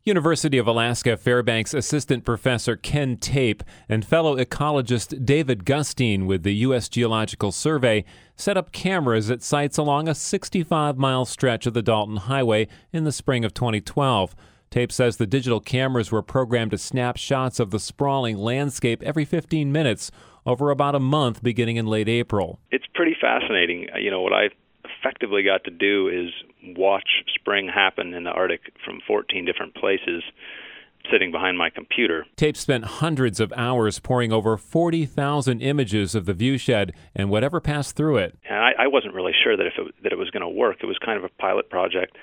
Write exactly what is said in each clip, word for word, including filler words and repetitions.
University of Alaska Fairbanks assistant professor Ken Tape and fellow ecologist David Gustine with the U S Geological Survey set up cameras at sites along a sixty-five mile stretch of the Dalton Highway in the spring of twenty twelve. Tape says the digital cameras were programmed to snap shots of the sprawling landscape every fifteen minutes over about a month beginning in late April. It's pretty fascinating. You know, what I effectively got to do is watch spring happen in the Arctic from fourteen different places sitting behind my computer. Tape spent hundreds of hours poring over forty thousand images of the viewshed and whatever passed through it. And I, I wasn't really sure that if it, that it was going to work. It was kind of a pilot project.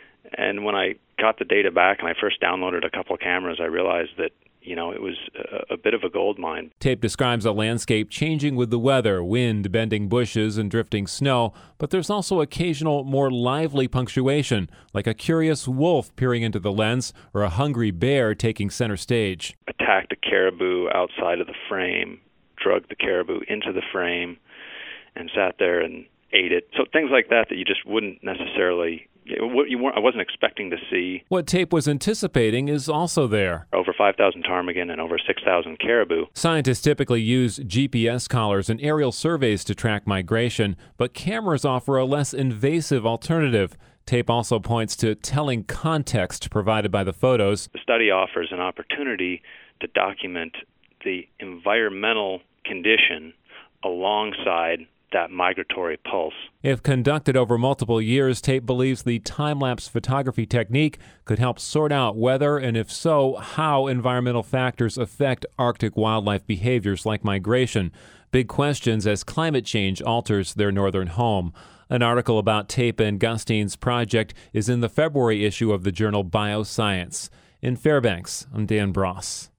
And when I got the data back and I first downloaded a couple of cameras, I realized that, you know, it was a, a bit of a gold mine. Tape describes a landscape changing with the weather, wind bending bushes and drifting snow, but there's also occasional more lively punctuation, like a curious wolf peering into the lens or a hungry bear taking center stage. Attacked a caribou outside of the frame, drug the caribou into the frame, and sat there and ate it. So things like that that you just wouldn't necessarily... What you weren't, I wasn't expecting to see. What Tape was anticipating is also there. Over five thousand ptarmigan and over six thousand caribou. Scientists typically use G P S collars and aerial surveys to track migration, but cameras offer a less invasive alternative. Tape also points to telling context provided by the photos. The study offers an opportunity to document the environmental condition alongside that migratory pulse. If conducted over multiple years, Tape believes the time-lapse photography technique could help sort out whether, and if so, how environmental factors affect Arctic wildlife behaviors like migration. Big questions as climate change alters their northern home. An article about Tape and Gustine's project is in the February issue of the journal Bioscience. In Fairbanks, I'm Dan Bross.